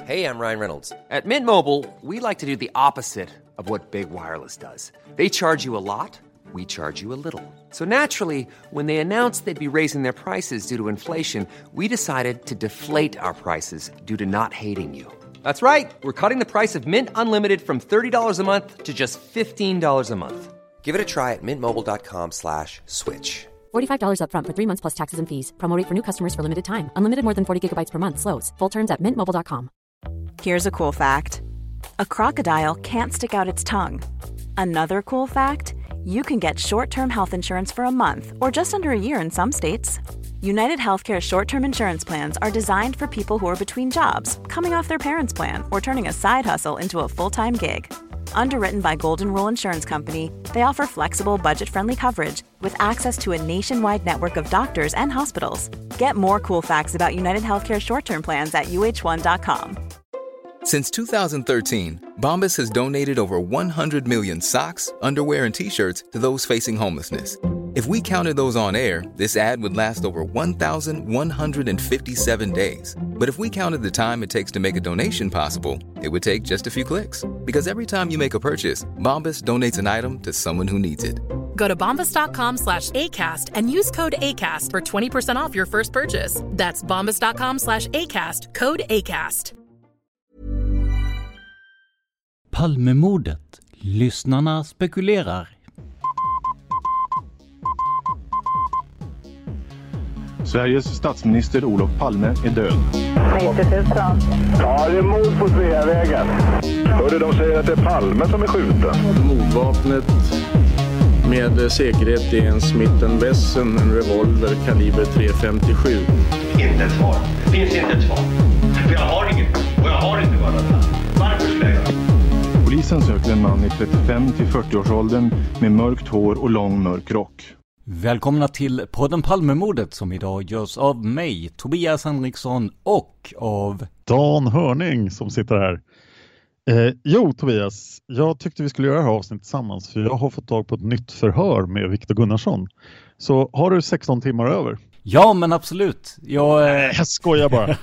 Hey, I'm Ryan Reynolds. At Mint Mobile, we like to do the opposite of what Big Wireless does. They charge you a lot, we charge you a little. So naturally, when they announced they'd be raising their prices due to inflation, we decided to deflate our prices due to not hating you. That's right. We're cutting the price of Mint Unlimited from $30 a month to just $15 a month. Give it a try at mintmobile.com/switch. $45 up front for 3 months plus taxes and fees. Promo rate for new customers for limited time. Unlimited more than 40 gigabytes per month. Slows full terms at mintmobile.com. Here's a cool fact. A crocodile can't stick out its tongue. Another cool fact, you can get short-term health insurance for a month or just under a year in some states. United Healthcare short-term insurance plans are designed for people who are between jobs, coming off their parents' plan, or turning a side hustle into a full-time gig. Underwritten by Golden Rule Insurance Company, they offer flexible, budget-friendly coverage with access to a nationwide network of doctors and hospitals. Get more cool facts about United Healthcare short-term plans at uh1.com. Since 2013, Bombas has donated over 100 million socks, underwear, and T-shirts to those facing homelessness. If we counted those on air, this ad would last over 1,157 days. But if we counted the time it takes to make a donation possible, it would take just a few clicks. Because every time you make a purchase, Bombas donates an item to someone who needs it. Go to bombas.com/ACAST and use code ACAST for 20% off your first purchase. That's bombas.com/ACAST, code ACAST. Palmemordet. Lyssnarna spekulerar. Sveriges statsminister Olof Palme är död. 90 000. Ja, det är mord på Sveavägen. Hörde de säger att det är Palme som är skjuten. Mordvapnet med säkerhet är en Smith & Wesson, en revolver kaliber .357. Inte ett svar. Det finns inte ett svar. För jag har inget. Och jag har inte varit där. Varför skulle jag? Polisen söker en man i 35 till 40-årsåldern med mörkt hår och lång mörk rock. Välkomna till podden Palmemordet som idag görs av mig, Tobias Henriksson, och av Dan Hörning som sitter här. Tobias, jag tyckte vi skulle göra det här avsnittet tillsammans för jag har fått tag på ett nytt förhör med Viktor Gunnarsson. Så har du 16 timmar över? Ja, men absolut. Jag skojar bara.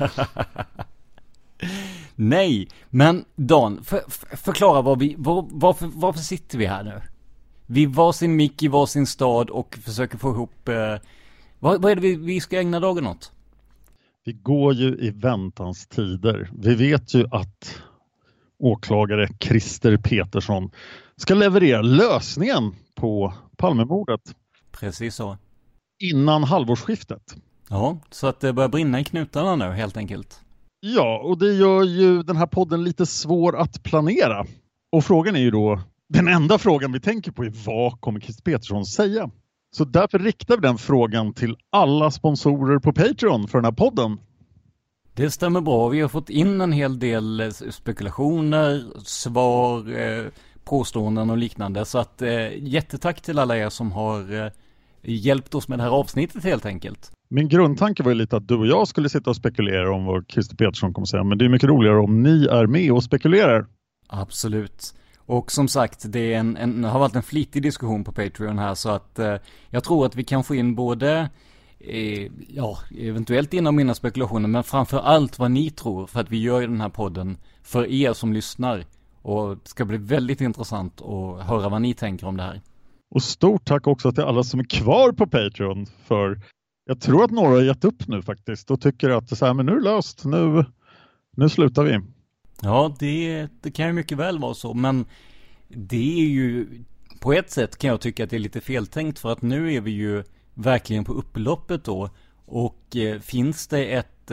Nej, men Dan, förklara varför sitter vi här nu? Vi varsin mick i varsin stad och försöker få ihop... vad är det vi ska ägna dagen åt? Vi går ju i väntans tider. Vi vet ju att åklagare Christer Petersson ska leverera lösningen på Palmemordet. Precis så. Innan halvårsskiftet. Ja, så att det börjar brinna i knutarna nu helt enkelt. Ja, och det gör ju den här podden lite svår att planera. Och frågan är ju då... Den enda frågan vi tänker på är vad kommer Christer Petersson säga? Så därför riktar vi den frågan till alla sponsorer på Patreon för den här podden. Det stämmer bra. Vi har fått in en hel del spekulationer, svar, påståenden och liknande. Så att jättetack till alla er som har hjälpt oss med det här avsnittet helt enkelt. Min grundtanke var ju lite att du och jag skulle sitta och spekulera om vad Christer Petersson kommer säga. Men det är mycket roligare om ni är med och spekulerar. Absolut. Och som sagt, det är har varit en flitig diskussion på Patreon här så att jag tror att vi kan få in både eventuellt inom mina spekulationer men framför allt vad ni tror för att vi gör den här podden för er som lyssnar och det ska bli väldigt intressant att höra vad ni tänker om det här. Och stort tack också till alla som är kvar på Patreon för jag tror att några har gett upp nu faktiskt och tycker att så här, men nu är det löst, nu slutar vi. Ja, det kan ju mycket väl vara så, men det är ju på ett sätt kan jag tycka att det är lite feltänkt för att nu är vi ju verkligen på upploppet då och finns det ett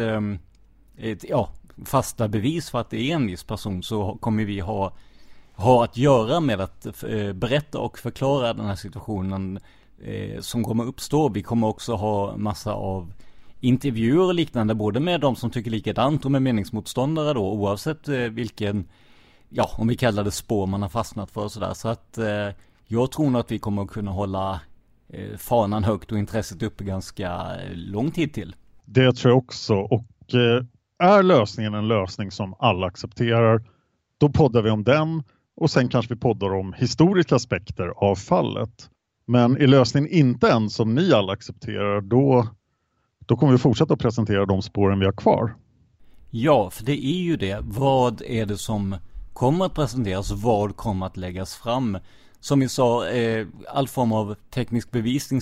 fasta bevis för att det är en viss person så kommer vi ha att göra med att berätta och förklara den här situationen som kommer uppstå. Vi kommer också ha massa av intervjuer och liknande både med de som tycker likadant och med meningsmotståndare då oavsett vilken, om vi kallar det spår man har fastnat för och sådär. Så att jag tror nog att vi kommer att kunna hålla fanan högt och intresset uppe ganska lång tid till. Det tror jag också och är lösningen en lösning som alla accepterar då poddar vi om den och sen kanske vi poddar om historiska aspekter av fallet. Men är lösningen inte en som ni alla accepterar då kommer vi fortsätta att presentera de spåren vi har kvar. Ja, för det är ju det. Vad är det som kommer att presenteras? Vad kommer att läggas fram? Som vi sa, all form av teknisk bevisning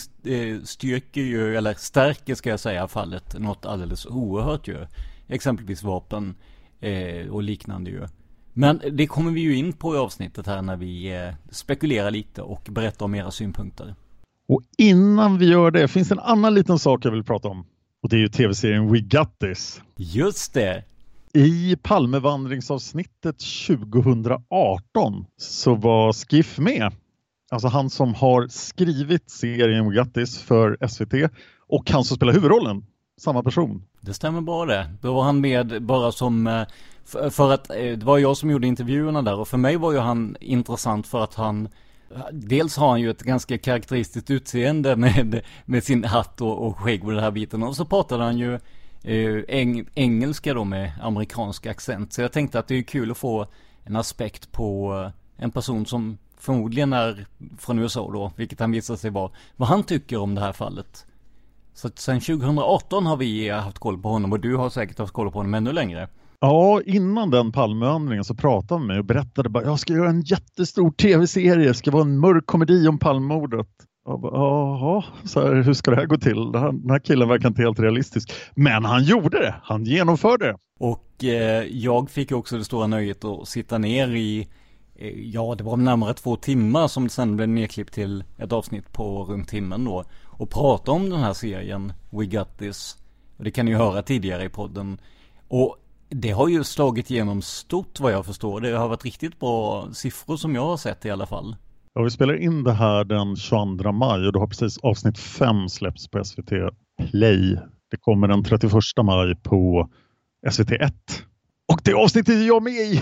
stärker ska jag säga fallet något alldeles oerhört ju. Exempelvis vapen och liknande ju. Men det kommer vi ju in på i avsnittet här när vi spekulerar lite och berättar om era synpunkter. Och innan vi gör det finns en annan liten sak jag vill prata om. Och det är ju tv-serien We Got This. Just det! I Palmevandringsavsnittet 2018 så var Skiff med. Alltså han som har skrivit serien We Got This för SVT och han som spelar huvudrollen. Samma person. Det stämmer bra det. Då var han med bara som... För att det var jag som gjorde intervjuerna där. Och för mig var ju han intressant för att han... Dels har han ju ett ganska karaktäristiskt utseende med sin hatt och skägg och den här biten. Och så pratade han ju engelska då med amerikansk accent. Så jag tänkte att det är kul att få en aspekt på en person som förmodligen är från USA då. Vilket han visar sig vara. Vad han tycker om det här fallet. Så att sen 2018 har vi haft koll på honom och du har säkert haft koll på honom ännu längre. Ja, innan den Palmevandringen så pratade han med mig och berättade bara jag ska göra en jättestor tv-serie. Det ska vara en mörk komedi om Palmemordet. Jaha, så här, hur ska det här gå till? Den här killen verkar inte helt realistisk. Men han gjorde det. Han genomförde det. Och jag fick också det stora nöjet att sitta ner i det var närmare 2 timmar som sen blev nedklippt till ett avsnitt på runt timmen då. Och prata om den här serien We Got This. Och det kan ni ju höra tidigare i podden. Och det har ju slagit igenom stort vad jag förstår. Det har varit riktigt bra siffror som jag har sett i alla fall. Ja, vi spelar in det här den 22 maj och då har precis avsnitt 5 släppts på SVT Play. Det kommer den 31 maj på SVT 1. Och det avsnittet är jag med i!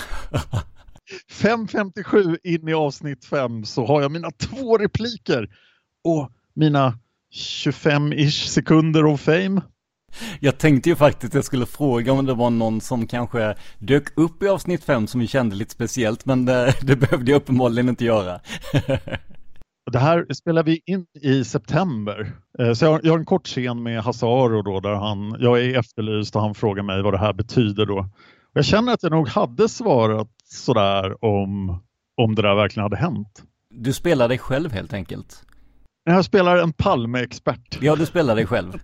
5:57 in i avsnitt 5 så har jag mina 2 repliker och mina 25-ish sekunder of fame. Jag tänkte ju faktiskt att jag skulle fråga om det var någon som kanske dök upp i avsnitt 5 som vi kände lite speciellt, men det behövde jag uppenbarligen inte göra. Det här spelar vi in i september. Så jag har en kort scen med Hasse Aro då, där jag är efterlyst och han frågar mig vad det här betyder då. Och jag känner att jag nog hade svarat sådär om det där verkligen hade hänt. Du spelar dig själv helt enkelt? Jag spelar en Palme-expert. Ja, du spelar dig själv.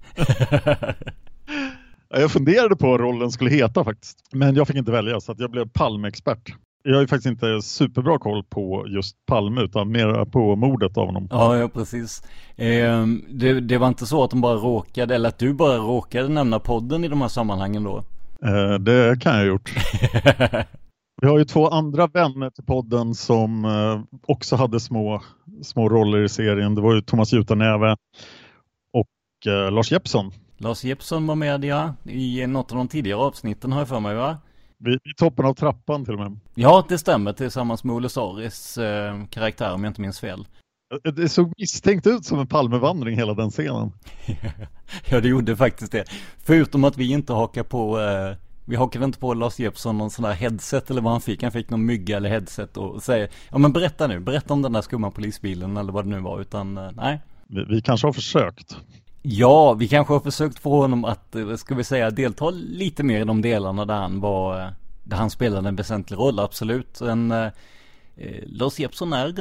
Jag funderade på vad rollen skulle heta faktiskt. Men jag fick inte välja så att jag blev Palme-expert. Jag har ju faktiskt inte superbra koll på just Palme utan mer på mordet av honom. Ja, precis. Det var inte så att de bara råkade, eller att du bara råkade nämna podden i de här sammanhangen då? Det kan jag ha gjort. Vi har ju 2 andra vänner till podden som också hade små roller i serien. Det var ju Thomas Jutanäve och Lars Jeppsson. Lars Jeppsson var med, ja, i något av de tidigare avsnitten har jag för mig, va? I toppen av trappan till och med. Ja, det stämmer, tillsammans med Olle Saris karaktär om jag inte minns fel. Det såg misstänkt ut som en Palmevandring hela den scenen. Ja, det gjorde faktiskt det. Förutom att vi inte hakar på... Vi hakade inte på Lars Jeppsson någon sån där headset eller vad han fick. Han fick någon mygga eller headset och säger ja men berätta om den där skumma polisbilen eller vad det nu var, utan nej. Vi kanske har försökt. Ja, vi kanske har försökt få honom att, ska vi säga, delta lite mer i de delarna där han spelade en väsentlig roll, absolut. Lars Jeppsson är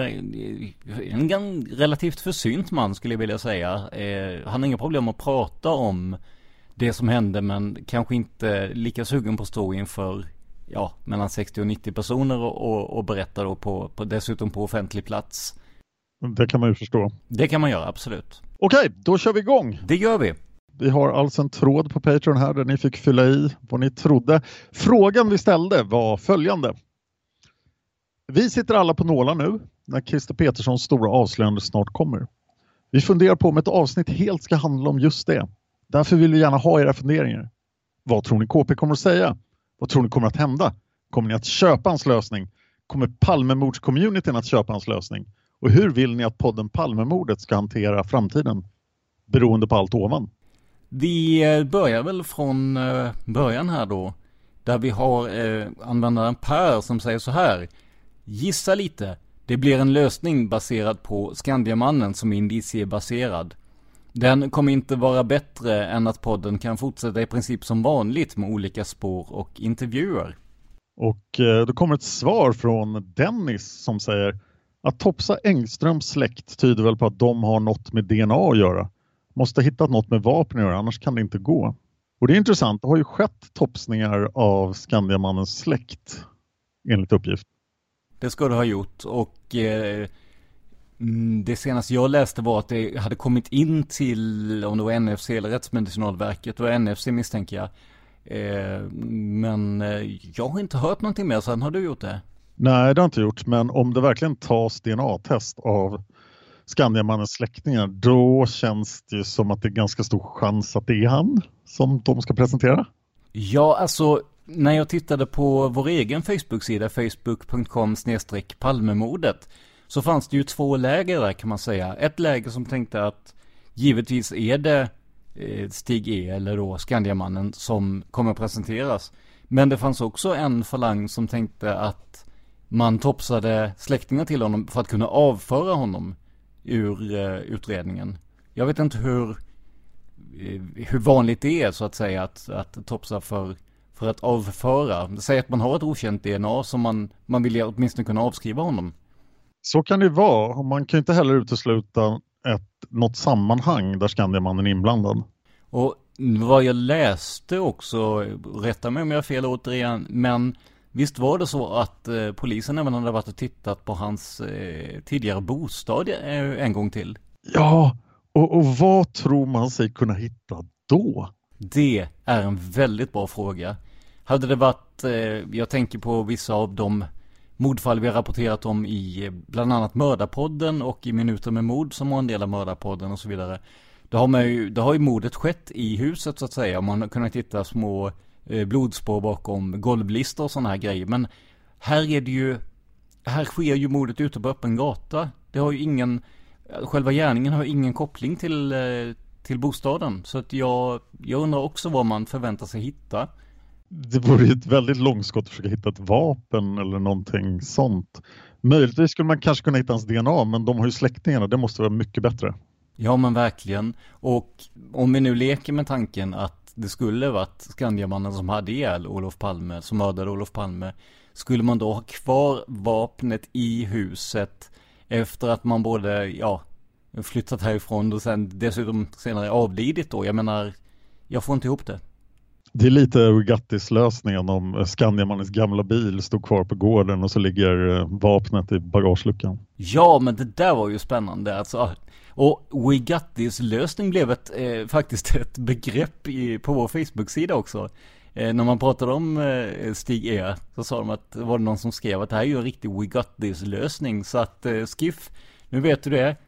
en relativt försynt man skulle jag vilja säga. Han har inga problem att prata om det som hände, men kanske inte lika sugen på att stå inför mellan 60 och 90 personer och berätta då på dessutom på offentlig plats. Det kan man ju förstå. Det kan man göra, absolut. Okej, då kör vi igång. Det gör vi. Vi har alltså en tråd på Patreon här där ni fick fylla i vad ni trodde. Frågan vi ställde var följande. Vi sitter alla på nålar nu när Christer Peterssons stora avslöjande snart kommer. Vi funderar på om ett avsnitt helt ska handla om just det. Därför vill vi gärna ha era funderingar. Vad tror ni KP kommer att säga? Vad tror ni kommer att hända? Kommer ni att köpa hans lösning? Kommer Palmemordscommunityn att köpa hans lösning? Och hur vill ni att podden Palmemordet ska hantera framtiden? Beroende på allt ovan. Vi börjar väl från början här då. Där vi har användaren Per som säger så här. Gissa lite. Det blir en lösning baserad på Skandiamannen som är indiciebaserad. Den kommer inte vara bättre än att podden kan fortsätta i princip som vanligt med olika spår och intervjuer. Och då kommer ett svar från Dennis som säger att Topsa Engströms släkt tyder väl på att de har något med DNA att göra. Måste ha hittat något med vapen att göra, annars kan det inte gå. Och det är intressant, det har ju skett topsningar av Skandiamannens släkt enligt uppgift. Det ska det ha gjort, och det senaste jag läste var att det hade kommit in till, om det var NFC eller Rättsmedicinalverket, och NFC misstänker jag. Men jag har inte hört någonting mer, sen har du gjort det? Nej, det har jag inte gjort, men om det verkligen tas DNA-test av Skandiamannens släktingar, då känns det ju som att det är ganska stor chans att det är han som de ska presentera. Ja, alltså när jag tittade på vår egen Facebook-sida, facebook.com/Palmemordet, så fanns det ju 2 läger där kan man säga. Ett läger som tänkte att givetvis är det Stig E eller då Skandiamannen som kommer att presenteras. Men det fanns också en falang som tänkte att man topsade släktingar till honom för att kunna avföra honom ur utredningen. Jag vet inte hur vanligt det är så att säga att topsa för att avföra. Det säger att man har ett okänt DNA som man vill åtminstone kunna avskriva honom. Så kan det vara. Man kan inte heller utesluta något sammanhang där Skandiamannen är inblandad. Och vad jag läste också, rätta mig om jag har fel återigen, men visst var det så att polisen även hade varit och tittat på hans tidigare bostad en gång till? Ja, och vad tror man sig kunna hitta då? Det är en väldigt bra fråga. Hade det varit, jag tänker på vissa av de mordfall vi har rapporterat om i bland annat Mördarpodden och i Minuter med mord som var en del av Mördarpodden och så vidare. Då har ju mordet skett i huset så att säga. Man har kunnat hitta små blodspår bakom golvlistor och sådana här grejer. Men här sker ju mordet ute på öppen gata. Det har ju själva gärningen har ingen koppling till bostaden. Så att jag undrar också vad man förväntar sig hitta. Det vore ju ett väldigt långskott att försöka hitta ett vapen eller någonting sånt. Möjligtvis skulle man kanske kunna hitta hans DNA, men de har ju släktingarna, det måste vara mycket bättre. Ja, men verkligen. Och om vi nu leker med tanken att det skulle varit Skandiamannen som hade ihjäl Olof Palme, som mördade Olof Palme, skulle man då ha kvar vapnet i huset efter att man både flyttat härifrån och sen dessutom senare avlidit då? Jag menar, jag får inte ihop det. Det är lite Gattis lösningen om Skandiamannens gamla bil stod kvar på gården och så ligger vapnet i bagageluckan. Ja, men det där var ju spännande alltså. Och Gattis lösning blev faktiskt ett begrepp på vår Facebook-sida också. När man pratade om Stig E så sa de att var det någon som skrev att det här är ju en riktig Gattis lösning. Så att Skiff, nu vet du det.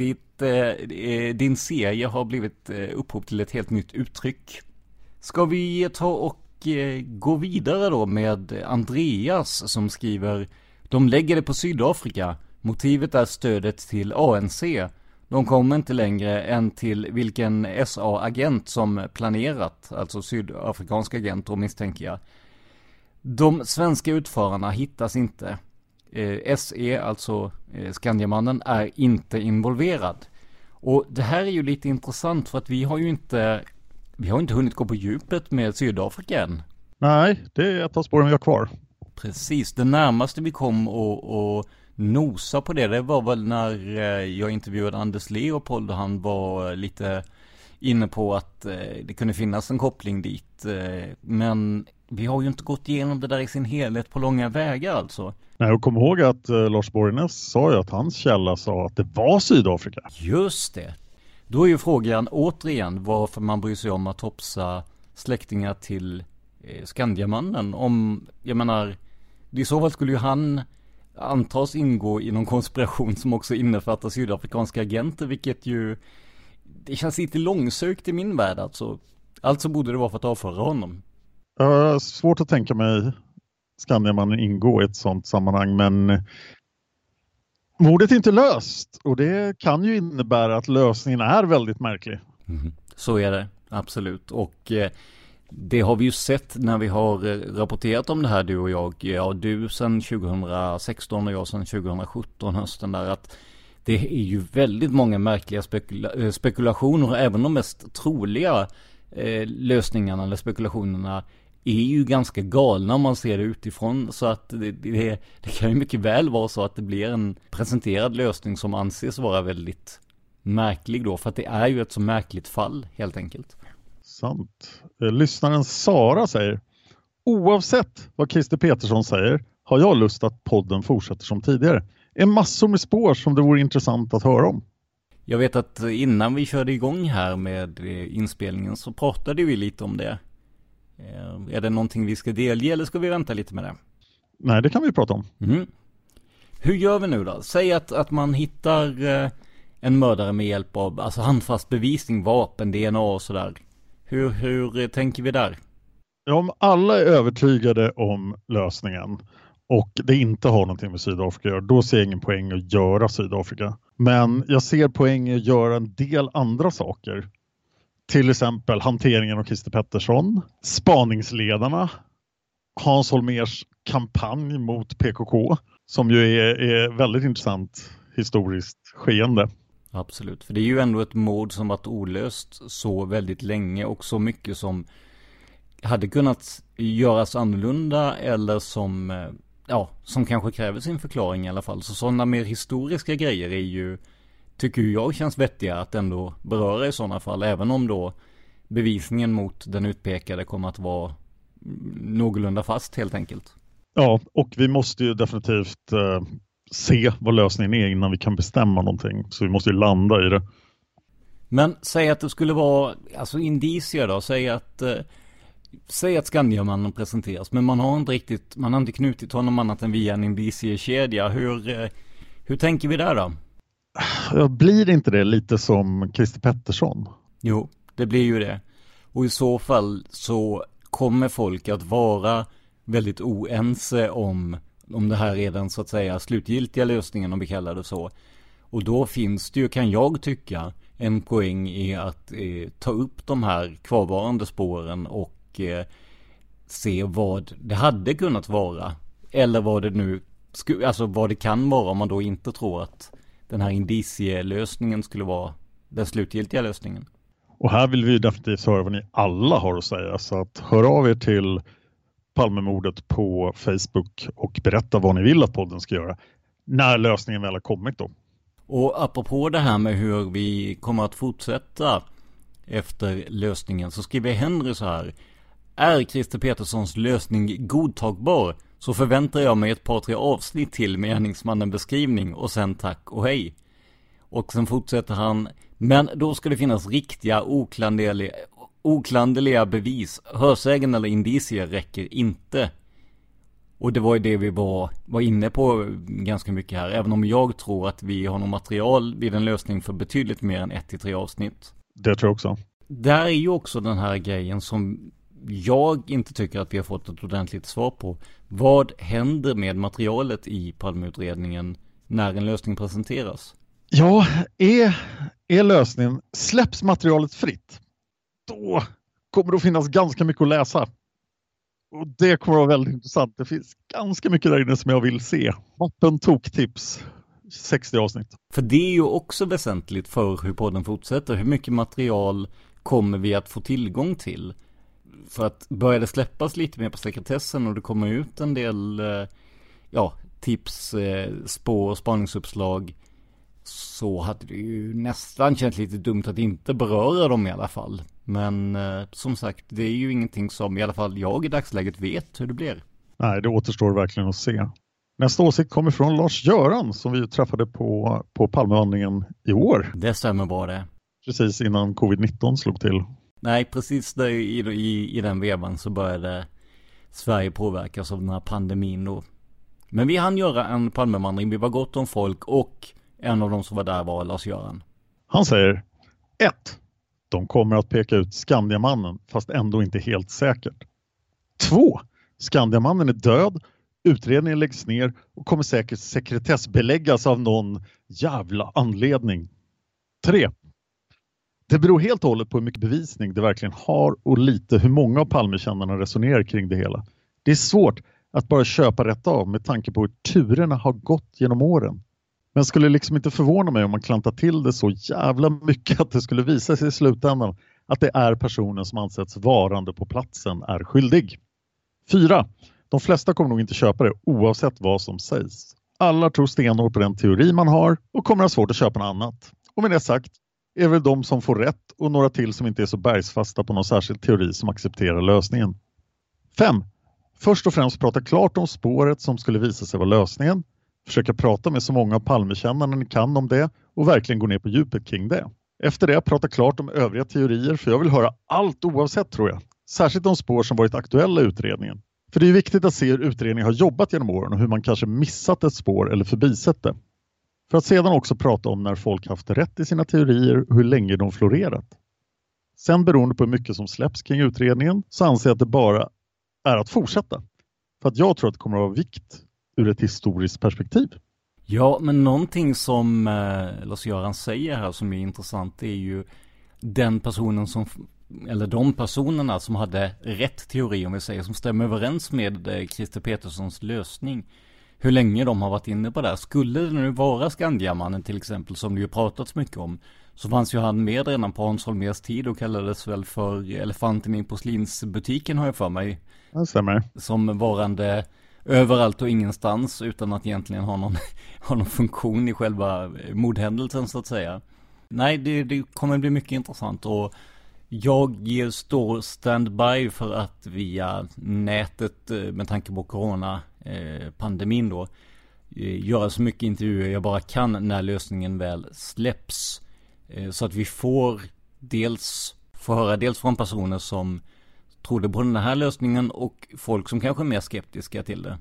Din serie har blivit upphov till ett helt nytt uttryck. Ska vi ta och gå vidare då med Andreas som skriver: de lägger det på Sydafrika. Motivet är stödet till ANC. De kommer inte längre än till vilken SA-agent som planerat, alltså sydafrikansk agent då misstänker jag. De svenska utförarna hittas inte. SE, alltså Skandiamannen, är inte involverad. Och det här är ju lite intressant för att vi har inte hunnit gå på djupet med Sydafrika än. Nej, det är ett av spåren vi har kvar. Precis, det närmaste vi kom och nosa på det var väl när jag intervjuade Anders Leopold och han var lite inne på att det kunde finnas en koppling dit. Men vi har ju inte gått igenom det där i sin helhet på långa vägar alltså. Nej, och kom ihåg att Lars Borgnäs sa ju att hans källa sa att det var Sydafrika. Just det. Då är ju frågan återigen varför man bryr sig om att topsa släktingar till Skandiamannen. Jag menar, i så fall skulle ju han antas ingå i någon konspiration som också innefattar sydafrikanska agenter, vilket ju, det känns lite långsökt i min värld alltså. Alltså borde det vara för att avföra honom. Svårt att tänka mig Skandiamannen ingå i ett sånt sammanhang, men mordet är inte löst och det kan ju innebära att lösningen är väldigt märklig. Så är det, absolut. Och det har vi ju sett när vi har rapporterat om det här, du och jag. Ja, du sedan 2016 och jag sedan 2017 hösten där, att Det är ju väldigt många märkliga spekulationer, även de mest troliga lösningarna eller spekulationerna är ju ganska galna om man ser det utifrån, så att det kan ju mycket väl vara så att det blir en presenterad lösning som anses vara väldigt märklig då, för att det är ju ett så märkligt fall helt enkelt. Sant. Lyssnaren Sara säger: oavsett vad Christer Petersson säger har jag lust att podden fortsätter som tidigare. En massor med spår som det vore intressant att höra om. Jag vet att innan vi körde igång här med inspelningen så pratade vi lite om det. Är det någonting vi ska delge eller ska vi vänta lite med det? Nej, det kan vi prata om. Mm. Hur gör vi nu då? Säg att man hittar en mördare med hjälp av handfast bevisning, vapen, DNA och sådär. Hur tänker vi där? Ja, om alla är övertygade om lösningen och det inte har någonting med Sydafrika att göra, då ser jag ingen poäng att göra Sydafrika. Men jag ser poäng att göra en del andra saker. Till exempel hanteringen av Christer Pettersson, spaningsledarna, Hans Holmérs kampanj mot PKK, som ju är väldigt intressant historiskt skeende. Absolut, för det är ju ändå ett mord som varit olöst så väldigt länge och så mycket som hade kunnat göras annorlunda eller som kanske kräver sin förklaring i alla fall. Så sådana mer historiska grejer är ju, tycker jag, känns vettiga att ändå beröra i sådana fall, även om då bevisningen mot den utpekade kommer att vara någorlunda fast helt enkelt. Ja, och vi måste ju definitivt se vad lösningen är innan vi kan bestämma någonting. Så vi måste ju landa i det. Men säg att det skulle vara indicier då. Säg att Skandiamannen presenteras, men man har inte knutit honom annat än via en indiciekedja. Hur tänker vi där då? Blir inte det lite som Christer Pettersson? Jo, det blir ju det. Och i så fall så kommer folk att vara väldigt oense om det här är den så att säga slutgiltiga lösningen, om vi kallar det så. Och då finns det ju, kan jag tycka, en poäng i att ta upp de här kvarvarande spåren och se vad det hade kunnat vara. Eller vad det nu vad det kan vara, om man då inte tror att den här indicielösningen skulle vara den slutgiltiga lösningen. Och här vill vi definitivt höra vad ni alla har att säga. Så att hör av er till Palmemordet på Facebook och berätta vad ni vill att podden ska göra när lösningen väl har kommit då. Och apropå det här med hur vi kommer att fortsätta efter lösningen, så skriver Henry så här: är Christer Peterssons lösning godtagbar, så förväntar jag mig ett par 3 avsnitt till med gärningsmannen beskrivning och sen tack och hej. Och sen fortsätter han: men då ska det finnas riktiga oklanderliga bevis. Hörsägen eller indicier räcker inte. Och det var ju det vi var inne på ganska mycket här. Även om jag tror att vi har något material vid en lösning för betydligt mer än 1-3 avsnitt. Det tror jag också. Där är ju också den här grejen som jag inte tycker att vi har fått ett ordentligt svar på. Vad händer med materialet i Palmeutredningen när en lösning presenteras? Ja, är lösningen, släpps materialet fritt, då kommer det att finnas ganska mycket att läsa. Och det kommer att vara väldigt intressant. Det finns ganska mycket där inne som jag vill se. Vatten toktips, 60 avsnitt. För det är ju också väsentligt för hur podden fortsätter. Hur mycket material kommer vi att få tillgång till? För att börja det släppas lite mer på sekretessen och det kommer ut en del tips, spår, spaningsuppslag, så hade det ju nästan känts lite dumt att inte beröra dem i alla fall. Men som sagt, det är ju ingenting som i alla fall jag i dagsläget vet hur det blir. Nej, det återstår verkligen att se. Nästa åsikt kommer från Lars-Göran som vi träffade på Palmevandringen i år. Det stämmer bra det. Precis innan covid-19 slog till. Nej, precis där i den vevan så började Sverige påverkas av den här pandemin då. Men vi hann göra en Palmevandring, vi var gott om folk och en av de som var där var Lars-Göran. Han säger: 1. De kommer att peka ut Skandiamannen fast ändå inte helt säkert. 2. Skandiamannen är död, utredningen läggs ner och kommer säkert sekretessbeläggas av någon jävla anledning. 3. Det beror helt och hållet på hur mycket bevisning det verkligen har och lite hur många av Palmekännarna resonerar kring det hela. Det är svårt att bara köpa rätt av med tanke på hur turerna har gått genom åren. Men skulle liksom inte förvåna mig om man klantar till det så jävla mycket att det skulle visa sig i slutändan att det är personen som ansetts varande på platsen är skyldig. 4. De flesta kommer nog inte köpa det oavsett vad som sägs. Alla tror stenhårt på den teori man har och kommer ha svårt att köpa något annat. Och med det sagt är det väl de som får rätt och några till som inte är så bergsfasta på någon särskild teori som accepterar lösningen. 5. Först och främst prata klart om spåret som skulle visa sig vara lösningen. Försöka prata med så många av Palmekännarna ni kan om det och verkligen gå ner på djupet kring det. Efter det prata klart om övriga teorier, för jag vill höra allt oavsett, tror jag. Särskilt de spår som varit aktuella i utredningen. För det är viktigt att se hur utredningen har jobbat genom åren och hur man kanske missat ett spår eller förbisett det. För att sedan också prata om när folk haft rätt i sina teorier och hur länge de florerat. Sen beroende på hur mycket som släpps kring utredningen så anser jag att det bara är att fortsätta. För att jag tror att det kommer att ha vikt ur ett historiskt perspektiv. Ja, men någonting som Lars-Göran säger här som är intressant är ju den personen som, eller de personerna som hade rätt teori, om vi säger, som stämmer överens med Christer Peterssons lösning. Hur länge de har varit inne på det här. Skulle det nu vara Skandiamannen till exempel, som det ju pratats mycket om, så fanns ju han med redan på Hans Holmérs tid och kallades väl för elefanten i porslinsbutiken, har jag för mig. Det stämmer. Som varande överallt och ingenstans utan att egentligen ha någon funktion i själva mordhändelsen, så att säga. Nej, det kommer bli mycket intressant, och jag står standby för att via nätet, med tanke på corona-pandemin då, göra så mycket intervjuer jag bara kan när lösningen väl släpps. Så att vi får höra dels från personer som trodde på den här lösningen och folk som kanske är mer skeptiska till det.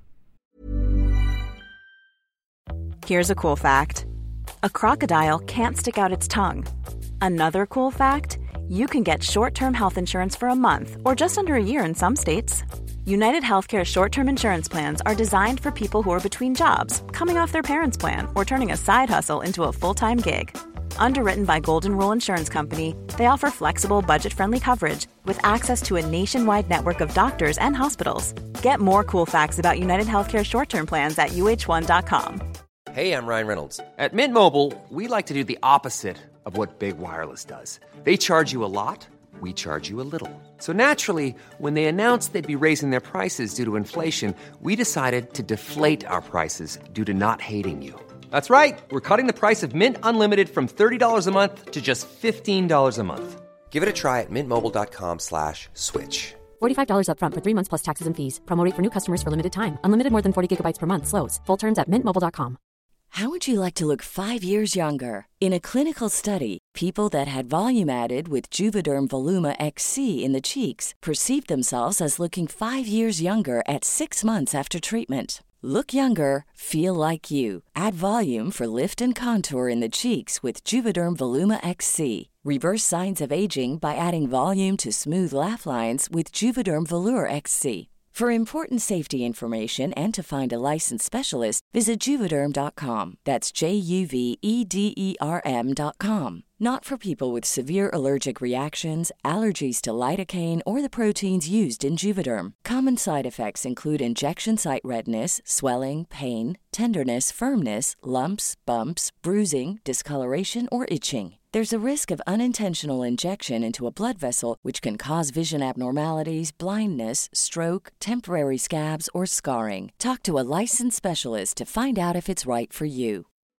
Here's a cool fact. A crocodile can't stick out its tongue. Another cool fact, you can get short-term health insurance for a month or just under a year in some states. United Healthcare short-term insurance plans are designed for people who are between jobs, coming off their parents' plan, or turning a side hustle into a full-time gig. Underwritten by Golden Rule Insurance Company, they offer flexible, budget-friendly coverage with access to a nationwide network of doctors and hospitals. Get more cool facts about United Healthcare short-term plans at uh1.com. Hey, I'm Ryan Reynolds. At Mint Mobile, we like to do the opposite of what Big Wireless does. They charge you a lot, we charge you a little. So naturally, when they announced they'd be raising their prices due to inflation, we decided to deflate our prices due to not hating you. That's right. We're cutting the price of Mint Unlimited from $30 a month to just $15 a month. Give it a try at mintmobile.com/switch. $45 up front for 3 months plus taxes and fees. Promo rate for new customers for limited time. Unlimited more than 40 gigabytes per month. Slows full terms at mintmobile.com. How would you like to look 5 years younger? In a clinical study, people that had volume added with Juvederm Voluma XC in the cheeks perceived themselves as looking 5 years younger at 6 months after treatment. Look younger, feel like you. Add volume for lift and contour in the cheeks with Juvederm Voluma XC. Reverse signs of aging by adding volume to smooth laugh lines with Juvederm Volure XC. For important safety information and to find a licensed specialist, visit Juvederm.com. That's JUVEDERM.com. Not for people with severe allergic reactions, allergies to lidocaine, or the proteins used in Juvederm. Common side effects include injection site redness, swelling, pain, tenderness, firmness, lumps, bumps, bruising, discoloration, or itching. There's a risk of unintentional injection into a blood vessel, which can cause vision abnormalities, blindness, stroke, temporary scabs, or scarring. Talk to a licensed specialist to find out if it's right for you.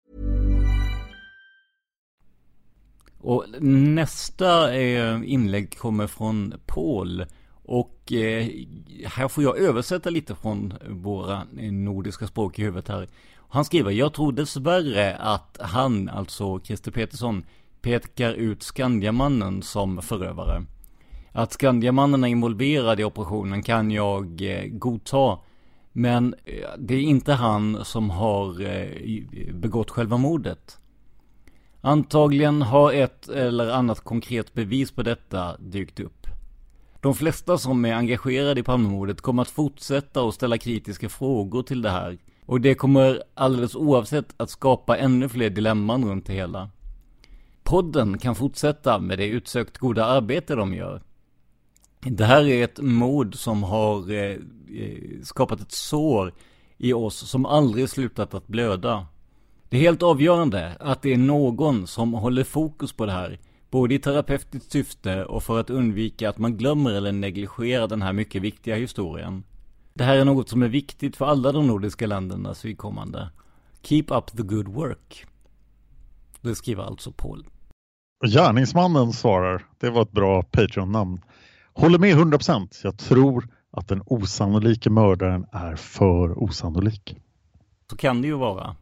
Och nästa inlägg kommer från Paul, och här får jag översätta lite från våra nordiska språk i huvudet här. Han skriver: jag tror dessvärre att han, alltså Christer Petersson, pekar ut Skandiamannen som förövare. Att Skandiamannen är involverad i operationen kan jag godta, men det är inte han som har begått själva mordet. Antagligen har ett eller annat konkret bevis på detta dykt upp. De flesta som är engagerade i Palmemordet kommer att fortsätta att ställa kritiska frågor till det här, och det kommer alldeles oavsett att skapa ännu fler dilemman runt det hela. Podden kan fortsätta med det utsökt goda arbete de gör. Det här är ett mord som har skapat ett sår i oss som aldrig slutat att blöda. Det är helt avgörande att det är någon som håller fokus på det här, både i terapeutiskt syfte och för att undvika att man glömmer eller negligerar den här mycket viktiga historien. Det här är något som är viktigt för alla de nordiska ländernas vidkommande. Keep up the good work. Det skriver alltså Paul. Gärningsmannen svarar, det var ett bra Patreon-namn. Håller med 100%. Jag tror att den osannolika mördaren är för osannolik. Så kan det ju vara.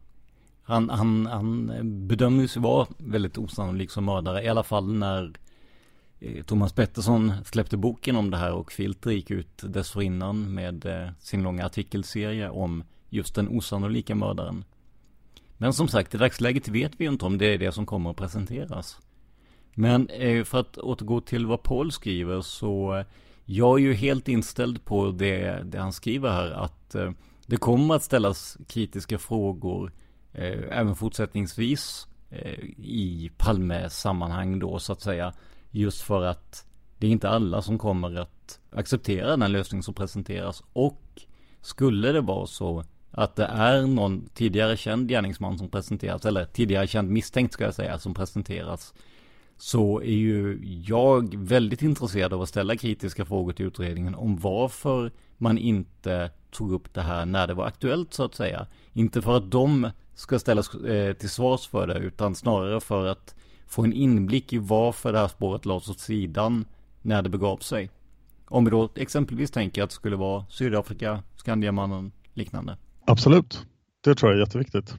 Han bedömer sig vara väldigt osannolik som mördare. I alla fall när Thomas Pettersson släppte boken om det här och Filter gick ut dessförinnan med sin långa artikelserie om just den osannolika mördaren. Men som sagt, i dagsläget vet vi inte om det är det som kommer att presenteras. Men för att återgå till vad Paul skriver, så jag är ju helt inställd på det han skriver här, att det kommer att ställas kritiska frågor även fortsättningsvis i Palme-sammanhang då, så att säga, just för att det är inte alla som kommer att acceptera den lösning som presenteras. Och skulle det vara så att det är någon tidigare känd gärningsman som presenteras, eller tidigare känd misstänkt ska jag säga, som presenteras, så är ju jag väldigt intresserad av att ställa kritiska frågor till utredningen om varför man inte tog upp det här när det var aktuellt, så att säga. Inte för att de ska ställas till svars för det, utan snarare för att få en inblick i varför det här spåret lades åt sidan när det begav sig. Om vi då exempelvis tänker att det skulle vara Sydafrika, Skandiamannen, liknande. Absolut, det tror jag är jätteviktigt.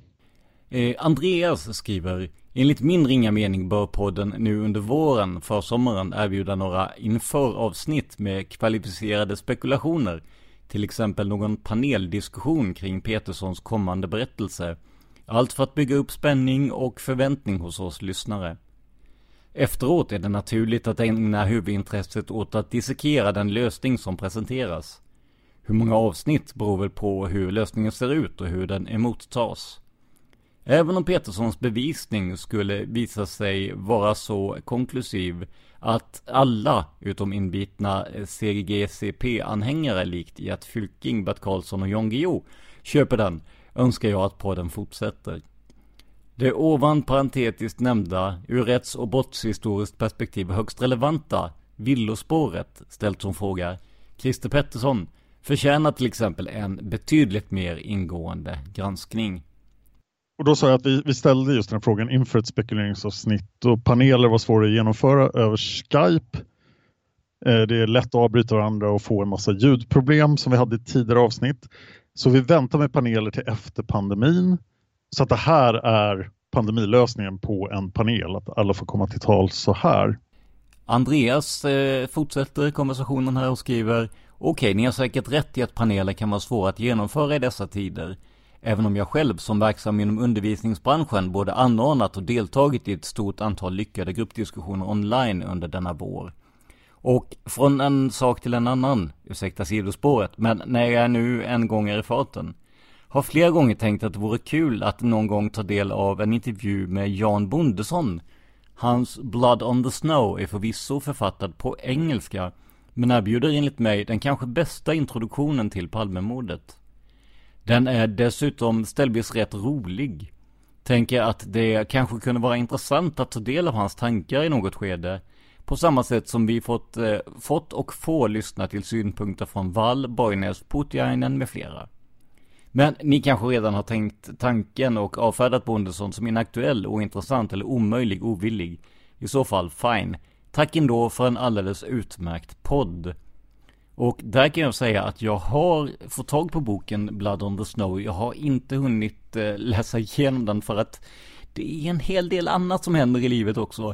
Andreas skriver: enligt min ringa mening bör podden nu under våren för sommaren erbjuda några inför-avsnitt med kvalificerade spekulationer. Till exempel någon paneldiskussion kring Peterssons kommande berättelse. Allt för att bygga upp spänning och förväntning hos oss lyssnare. Efteråt är det naturligt att ägna huvudintresset åt att dissekera den lösning som presenteras. Hur många avsnitt beror väl på hur lösningen ser ut och hur den emottas. Även om Peterssons bevisning skulle visa sig vara så konklusiv att alla utom inbitna CGCP-anhängare likt Gert Fylking, Bert Karlsson och Jan Guillou köper den, önskar jag att podden fortsätter. Det ovan parentetiskt nämnda, ur rätts- och brottshistoriskt perspektiv högst relevanta villospåret, ställt som fråga Christer Pettersson, förtjänar till exempel en betydligt mer ingående granskning. Och då sa jag att vi ställde just den frågan inför ett spekuleringsavsnitt, och paneler var svåra att genomföra över Skype. Det är lätt att avbryta varandra och få en massa ljudproblem som vi hade i tidigare avsnitt. Så vi väntar med paneler till efter pandemin. Så att det här är pandemilösningen på en panel, att alla får komma till tal så här. Andreas fortsätter konversationen här och skriver: Okej, ni har säkert rätt i att paneler kan vara svåra att genomföra i dessa tider. Även om jag själv som verksam inom undervisningsbranschen både anordnat och deltagit i ett stort antal lyckade gruppdiskussioner online under denna vår. Och från en sak till en annan, ursäkta sidospåret, men när jag nu en gång är i farten, har flera gånger tänkt att det vore kul att någon gång ta del av en intervju med Jan Bondesson. Hans Blood on the Snow är förvisso författad på engelska, men erbjuder enligt mig den kanske bästa introduktionen till Palmemordet. Den är dessutom ställvis rätt rolig. Tänker att det kanske kunde vara intressant att ta del av hans tankar i något skede. På samma sätt som vi fått och får lyssna till synpunkter från Wall, Borgnäs, Putiainen med flera. Men ni kanske redan har tänkt tanken och avfärdat Bondesson som inaktuell, ointressant eller omöjlig, ovillig. I så fall, fine. Tack ändå för en alldeles utmärkt podd. Och där kan jag säga att jag har fått tag på boken Blood on the Snow. Jag har inte hunnit läsa igenom den för att det är en hel del annat som händer i livet också.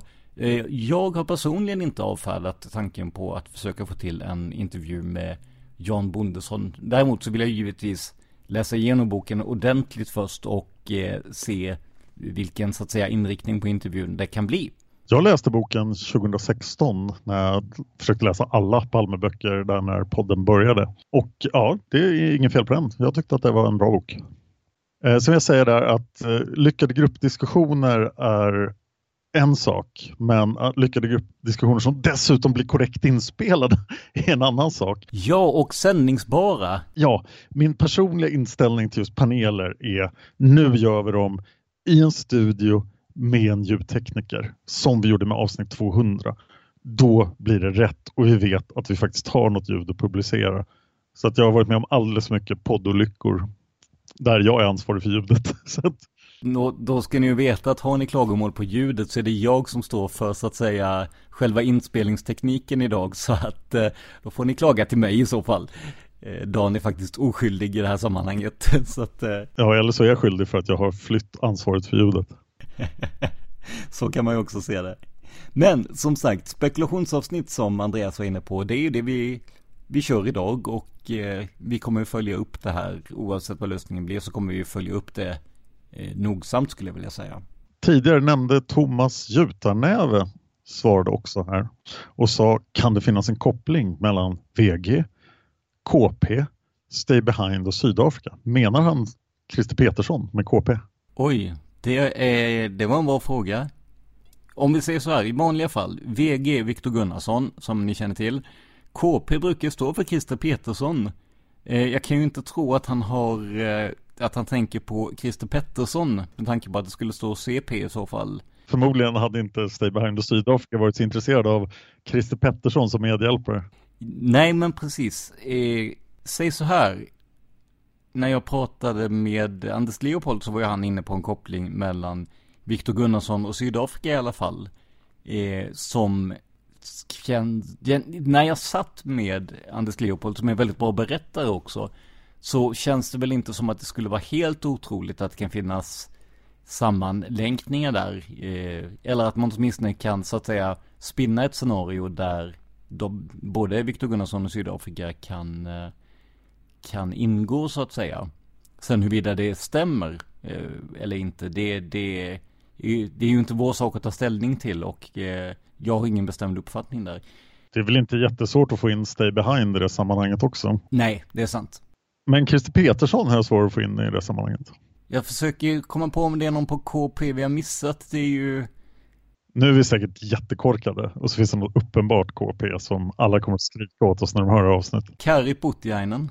Jag har personligen inte avfärdat tanken på att försöka få till en intervju med Jan Bondesson. Däremot så vill jag givetvis läsa igenom boken ordentligt först och se vilken så att säga inriktning på intervjun det kan bli. Jag läste boken 2016 när jag försökte läsa alla Palmeböcker där när podden började. Och ja, det är ingen fel på den. Jag tyckte att det var en bra bok. Som jag säger där att lyckade gruppdiskussioner är en sak. Men lyckade gruppdiskussioner som dessutom blir korrekt inspelade är en annan sak. Ja, och sändningsbara. Ja, min personliga inställning till just paneler är nu gör vi dem i en studio med en ljudtekniker som vi gjorde med avsnitt 200, då blir det rätt och vi vet att vi faktiskt har något ljud att publicera. Så att jag har varit med om alldeles mycket poddolyckor där jag är ansvarig för ljudet. Så att... Då ska ni ju veta att har ni klagomål på ljudet så är det jag som står för så att säga själva inspelningstekniken idag, så att då får ni klaga till mig i så fall. Dan är faktiskt oskyldig i det här sammanhanget. Så att, ja, eller så är jag skyldig för att jag har flytt ansvaret för ljudet. Så kan man ju också se det. Men som sagt, spekulationsavsnitt som Andreas var inne på, det är ju det vi kör idag, och vi kommer ju följa upp det här oavsett vad lösningen blir, så kommer vi ju följa upp det nogsamt skulle jag vilja säga. Tidigare nämnde Thomas Jutarnäve svarade också här och sa, kan det finnas en koppling mellan VG, KP, Stay Behind och Sydafrika? Menar han Christer Petersson med KP? Oj, det var en bra fråga. Om vi säger så här, i vanliga fall, VG Viktor Gunnarsson, som ni känner till. KP brukar stå för Christer Petersson. Jag kan ju inte tro att han tänker på Christer Pettersson, med tanke på att det skulle stå CP i så fall. Förmodligen hade inte Stay Behind och Sydafrika varit så intresserad av Christer Pettersson som medhjälpare. Nej, men precis. Säg så här. När jag pratade med Anders Leopold så var han inne på en koppling mellan Viktor Gunnarsson och Sydafrika i alla fall. När jag satt med Anders Leopold, som är väldigt bra berättare också, så känns det väl inte som att det skulle vara helt otroligt att det kan finnas sammanlänkningar där. Eller att man åtminstone kan så att säga spinna ett scenario där både Viktor Gunnarsson och Sydafrika kan ingå så att säga. Sen huruvida det stämmer eller inte, det är ju inte vår sak att ta ställning till, och jag har ingen bestämd uppfattning där. Det är väl inte jättesvårt att få in Stay Behind i det sammanhanget också? Nej, det är sant. Men Christer Petersson har svårt att få in i det sammanhanget. Jag försöker komma på om det är någon på KP vi har missat. Det är ju... Nu är vi säkert jättekorkade, och så finns det något uppenbart KP som alla kommer att skrika åt oss när de hör avsnittet. Kari Puttiainen.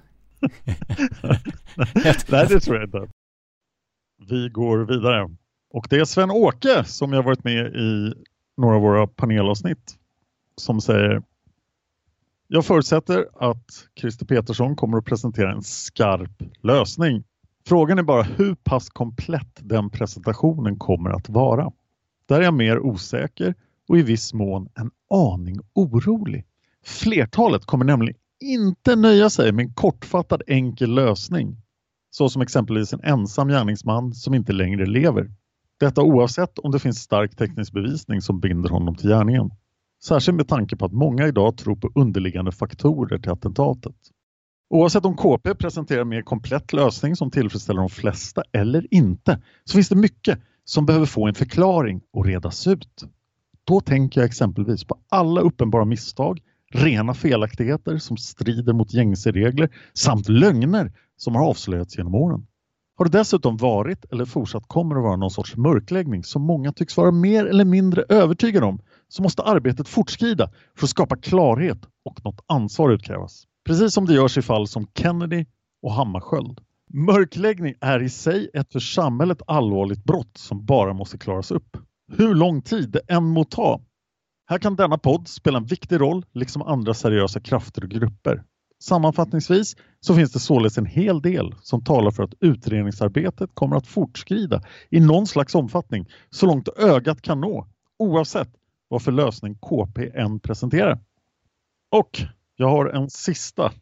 Nej, det tror jag inte. Vi går vidare. Och det är Sven-Åke som jag varit med i några av våra panelavsnitt som säger: jag förutsätter att Christer Petersson kommer att presentera en skarp lösning. Frågan är bara hur pass komplett den presentationen kommer att vara. Där är jag mer osäker och i viss mån en aning orolig. Flertalet kommer nämligen inte nöja sig med en kortfattad enkel lösning. Så som exempelvis en ensam gärningsman som inte längre lever. Detta oavsett om det finns stark teknisk bevisning som binder honom till gärningen. Särskilt med tanke på att många idag tror på underliggande faktorer till attentatet. Oavsett om KP presenterar en mer komplett lösning som tillfredsställer de flesta eller inte, så finns det mycket som behöver få en förklaring och redas ut. Då tänker jag exempelvis på alla uppenbara misstag, rena felaktigheter som strider mot gängse regler samt lögner som har avslöjats genom åren. Har det dessutom varit eller fortsatt kommer att vara någon sorts mörkläggning som många tycks vara mer eller mindre övertygade om, så måste arbetet fortskrida för att skapa klarhet och något ansvar utkrävas. Precis som det görs i fall som Kennedy och Hammarskjöld. Mörkläggning är i sig ett för samhället allvarligt brott som bara måste klaras upp. Hur lång tid det än må ta. Här kan denna podd spela en viktig roll, liksom andra seriösa krafter och grupper. Sammanfattningsvis så finns det således en hel del som talar för att utredningsarbetet kommer att fortskrida i någon slags omfattning så långt ögat kan nå, oavsett vad för lösning KP än presenterar. Och jag har en sista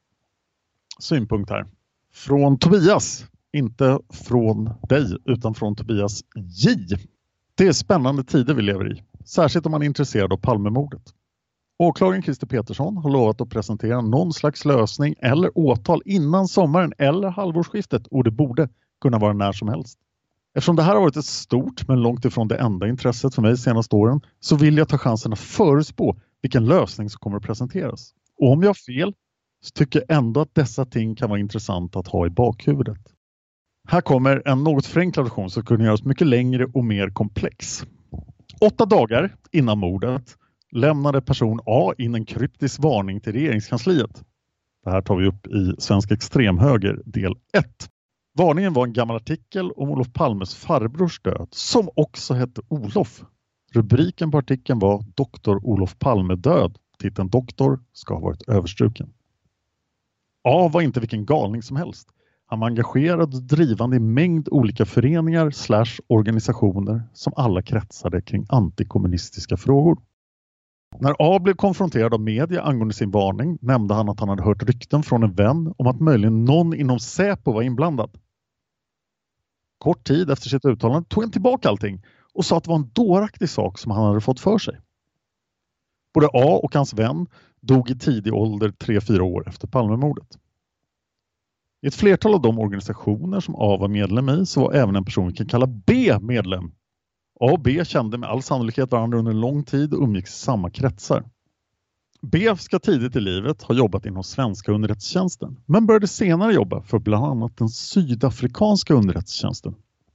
synpunkt här. Från Tobias, inte från dig utan från Tobias J. Det är spännande tider vi lever i, särskilt om man är intresserad av Palmemordet. Åklagaren Christer Petersson har lovat att presentera någon slags lösning eller åtal innan sommaren eller halvårsskiftet, och det borde kunna vara när som helst. Eftersom det här har varit ett stort men långt ifrån det enda intresset för mig de senaste åren, så vill jag ta chansen att förutspå vilken lösning som kommer att presenteras. Och om jag har fel så tycker jag ändå att dessa ting kan vara intressanta att ha i bakhuvudet. Här kommer en något förenklad version som kunde göras mycket längre och mer komplex. 8 dagar innan mordet lämnade person A in en kryptisk varning till regeringskansliet. Det här tar vi upp i Svensk extremhöger del 1. Varningen var en gammal artikel om Olof Palmes farbrors död, som också hette Olof. Rubriken på artikeln var Doktor Olof Palme död. Titeln doktor ska ha varit överstruken. A var inte vilken galning som helst. Han var engagerad och drivande i mängd olika föreningar / organisationer som alla kretsade kring antikommunistiska frågor. När A blev konfronterad av media angående sin varning nämnde han att han hade hört rykten från en vän om att möjligen någon inom Säpo var inblandad. Kort tid efter sitt uttalande tog han tillbaka allting och sa att det var en dåraktig sak som han hade fått för sig. Både A och hans vän dog i tidig ålder 3-4 år efter Palmemordet. I ett flertal av de organisationer som A var medlem i så var även en person vi kan kalla B medlem. A och B kände med all sannolikhet varandra under en lång tid och umgicks i samma kretsar. B ska tidigt i livet ha jobbat inom svenska underrättelsetjänsten, men började senare jobba för bland annat den sydafrikanska underrättelsetjänsten.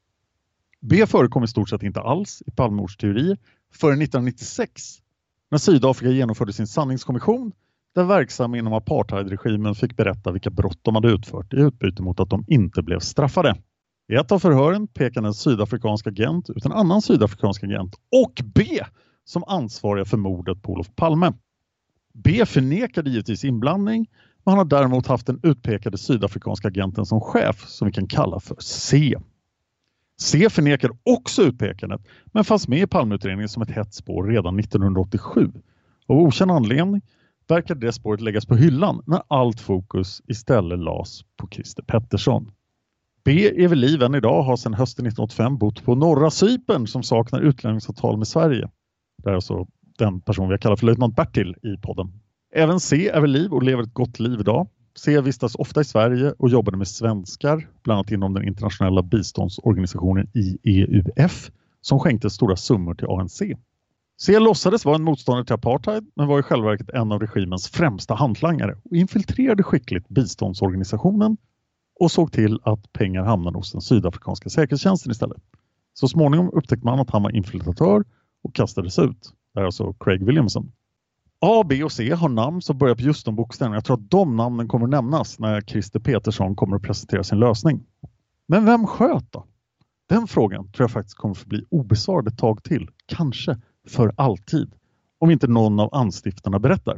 B förekom i stort sett inte alls i Palmemordsteorier förrän 1996 när Sydafrika genomförde sin sanningskommission där verksamma inom apartheidregimen fick berätta vilka brott de hade utfört i utbyte mot att de inte blev straffade. I ett av förhören pekade en sydafrikansk agent ut en annan sydafrikansk agent och B som ansvariga för mordet på Olof Palme. B förnekade givetvis inblandning, men han har däremot haft den utpekade sydafrikanska agenten som chef som vi kan kalla för C. C förnekar också utpekandet men fanns med i Palmeutredningen som ett hett spår redan 1987. Av okänd anledning verkade det spåret läggas på hyllan när allt fokus istället lades på Christer Pettersson. B är vid liv än idag, har sedan hösten 1985 bott på norra Cypern som saknar utlämningsavtal med Sverige. Det är alltså den person vi kallar för löjtnant Bertil i podden. Även C är vid liv och lever ett gott liv idag. C vistas ofta i Sverige och jobbade med svenskar, bland annat inom den internationella biståndsorganisationen IEUF, som skänkte stora summor till ANC. C låtsades vara en motståndare till apartheid, men var i själva verket en av regimens främsta hantlangare och infiltrerade skickligt biståndsorganisationen och såg till att pengar hamnade hos den sydafrikanska säkerhetstjänsten istället. Så småningom upptäckte man att han var infiltratör och kastades ut. Det är alltså Craig Williamson. A, B och C har namn som börjar på just de bokstäverna. Jag tror att de namnen kommer nämnas när Christer Pettersson kommer att presentera sin lösning. Men vem sköt då? Den frågan tror jag faktiskt kommer att bli obesvarad ett tag till. Kanske för alltid. Om inte någon av anstiftarna berättar.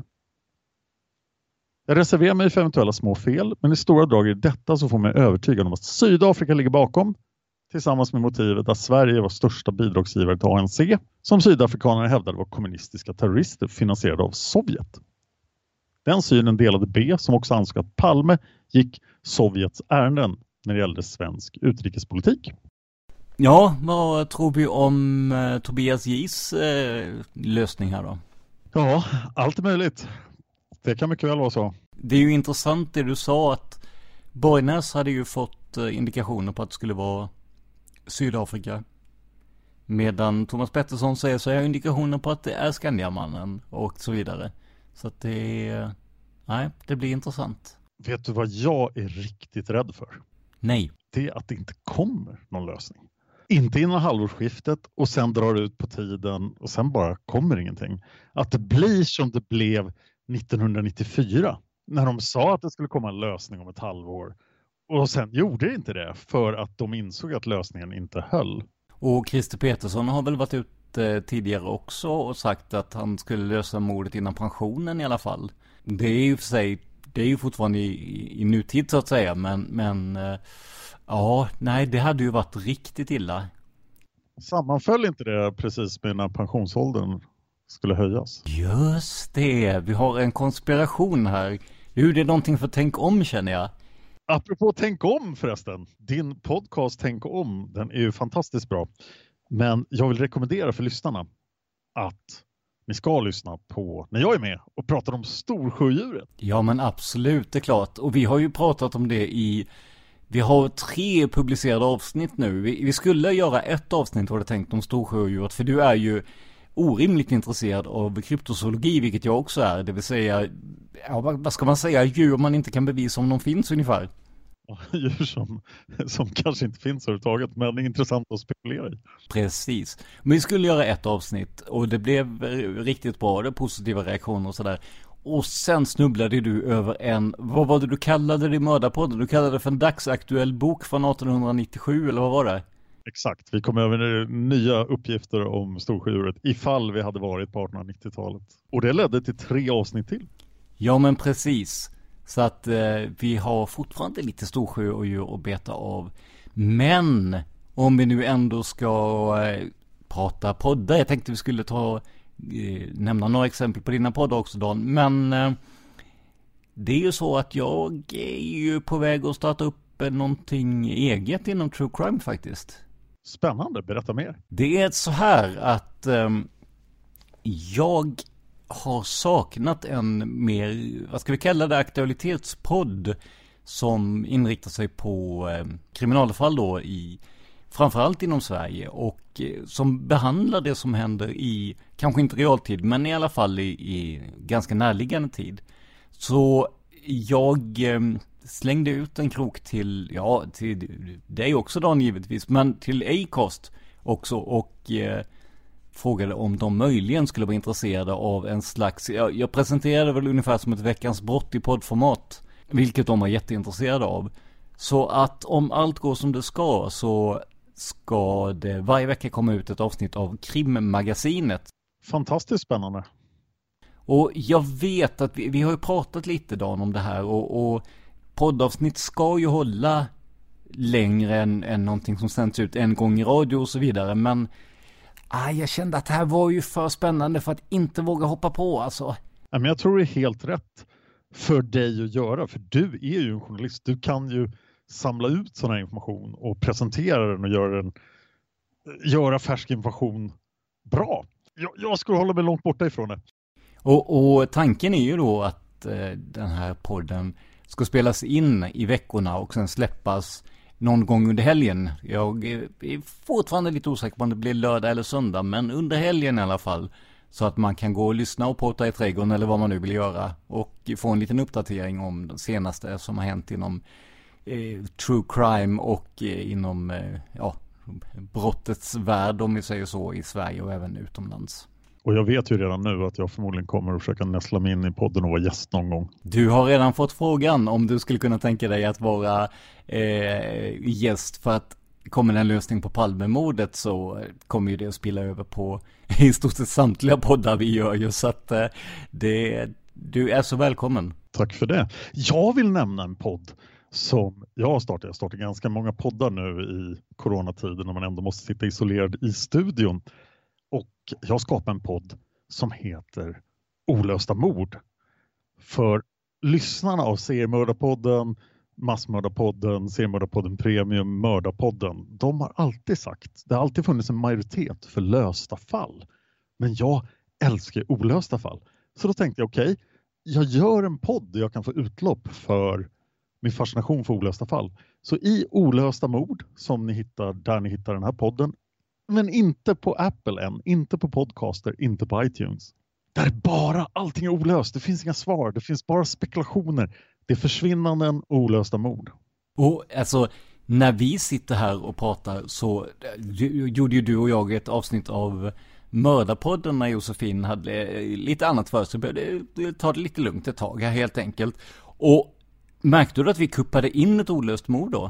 Jag reserverar mig för eventuella små fel, men i stora drag i detta så får man övertygad om att Sydafrika ligger bakom, tillsammans med motivet att Sverige var största bidragsgivare till ANC, som sydafrikanerna hävdade var kommunistiska terrorister finansierade av Sovjet. Den synen delade B, som också ansåg att Palme gick Sovjets ärenden när det gällde svensk utrikespolitik. Ja, vad tror vi om Tobias Gis lösning här då? Ja, allt är möjligt. Det kan mycket väl vara så. Det är ju intressant det du sa att Borgnäs hade ju fått indikationer på att det skulle vara Sydafrika. Medan Thomas Pettersson säger så är indikationer på att det är Skandiamannen och så vidare. Så att det blir intressant. Vet du vad jag är riktigt rädd för? Nej. Det är att det inte kommer någon lösning. Inte innan halvårsskiftet och sen drar det ut på tiden och sen bara kommer ingenting. Att det blir som det blev 1994 när de sa att det skulle komma en lösning om ett halvår. Och sen gjorde det inte det för att de insåg att lösningen inte höll. Och Christer Pettersson har väl varit ute tidigare också och sagt att han skulle lösa mordet innan pensionen i alla fall. Det är ju för sig, det är ju fortfarande i nutid så att säga, men ja, nej, det hade ju varit riktigt illa. Sammanföll inte det precis med när pensionsåldern skulle höjas? Just det, vi har en konspiration här. Det är någonting för tänk om, känner jag. Apropå tänk om förresten, din podcast Tänk om, den är ju fantastiskt bra. Men jag vill rekommendera för lyssnarna att ni ska lyssna på när jag är med och pratar om storsjödjuret. Ja, men absolut, det är klart. Och vi har ju pratat om det vi har 3 publicerade avsnitt nu. Vi skulle göra ett avsnitt var det tänkt om storsjödjuret, för du är ju orimligt intresserad av kryptozoologi, vilket jag också är. Det vill säga, ja, vad ska man säga, djur man inte kan bevisa om de finns ungefär. Djur som kanske inte finns överhuvudtaget, men det är intressant att spekulera i. Precis. Men vi skulle göra ett avsnitt och det blev riktigt bra, det positiva reaktioner och sådär. Och sen snubblade du över vad var det du kallade det i Mördarpodden? Du kallade det för en dagsaktuell bok från 1897, eller vad var det? Exakt, vi kom över nya uppgifter om Storsjöodjuret ifall vi hade varit på 1890-talet. Och det ledde till 3 avsnitt till. Ja, men precis. Så att vi har fortfarande lite Storsjöodjur att beta av. Men om vi nu ändå ska prata poddar, jag tänkte vi skulle nämna några exempel på dina poddar också, Dan. Men det är ju så att jag är ju på väg att starta upp någonting eget inom True Crime faktiskt. Spännande, berätta mer. Det är så här att jag har saknat en mer, vad ska vi kalla det, aktualitetspodd som inriktar sig på kriminalfall då framförallt inom Sverige och som behandlar det som händer i, kanske inte realtid, men i alla fall i ganska närliggande tid. Så jag slängde ut en krok till dig också, Dan, givetvis, men till Acast också, och frågade om de möjligen skulle vara intresserade av en slags, jag presenterade väl ungefär som ett veckans brott i poddformat, vilket de var jätteintresserade av. Så att om allt går som det ska, så ska det varje vecka komma ut ett avsnitt av Krimmagasinet. Fantastiskt spännande. Och jag vet att vi har ju pratat lite, Dan, om det här, och poddavsnitt ska ju hålla längre än någonting som sänds ut en gång i radio och så vidare, men jag kände att det här var ju för spännande för att inte våga hoppa på, alltså. Men jag tror det är helt rätt för dig att göra, för du är ju en journalist. Du kan ju samla ut sån här information och presentera den och göra färsk information bra. Jag skulle hålla mig långt borta ifrån det. Och tanken är ju då att den här podden ska spelas in i veckorna och sen släppas någon gång under helgen. Jag är fortfarande lite osäker på om det blir lördag eller söndag, men under helgen i alla fall. Så att man kan gå och lyssna och påta i trädgården eller vad man nu vill göra. Och få en liten uppdatering om det senaste som har hänt inom true crime och inom brottets värld, om vi säger så, i Sverige och även utomlands. Och jag vet ju redan nu att jag förmodligen kommer att försöka näsla mig in i podden och vara gäst någon gång. Du har redan fått frågan om du skulle kunna tänka dig att vara gäst, för att kommer det en lösning på Palmemordet så kommer ju det att spilla över på i stort sett samtliga poddar vi gör ju, så att du är så välkommen. Tack för det. Jag vill nämna en podd som jag har startat. Jag har startat ganska många poddar nu i coronatiden när man ändå måste sitta isolerad i studion. Och jag skapar en podd som heter Olösta mord. För lyssnarna av Seriemördarpodden, Massmördarpodden, Seriemördarpodden Premium, Mördarpodden, de har alltid sagt, det har alltid funnits en majoritet för lösta fall. Men jag älskar olösta fall. Så då tänkte jag, okej, jag gör en podd där jag kan få utlopp för min fascination för olösta fall. Så i Olösta mord, som ni hittar där ni hittar den här podden, men inte på Apple än, inte på Podcaster, inte på iTunes. Där bara allting är olöst. Det finns inga svar, det finns bara spekulationer. Det är försvinnanden och olösta mord. Och alltså, när vi sitter här och pratar så gjorde ju du och jag ett avsnitt av Mördarpodden när Josefin hade lite annat för sig. Började ta det lite lugnt ett tag här, helt enkelt. Och märkte du att vi kuppade in ett olöst mord då?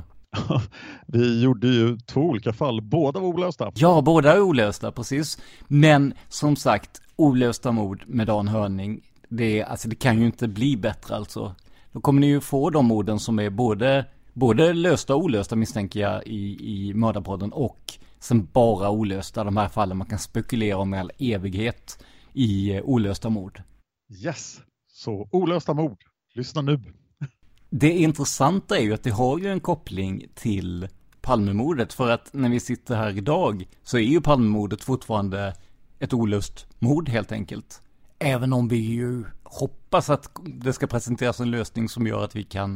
Vi gjorde ju 2 olika fall. Båda var olösta. Ja, båda är olösta, precis. Men som sagt, olösta mord med Dan Hörning, det kan ju inte bli bättre alltså. Då kommer ni ju få de morden som är både lösta och olösta, misstänker jag, i Mördarpodden, och sen bara olösta, de här fallen man kan spekulera om i all evighet i olösta mord. Yes, så olösta mord. Lyssna nu. Det intressanta är ju att det har ju en koppling till Palmemordet, för att när vi sitter här idag så är ju Palmemordet fortfarande ett olöst mord, helt enkelt. Även om vi ju hoppas att det ska presenteras en lösning som gör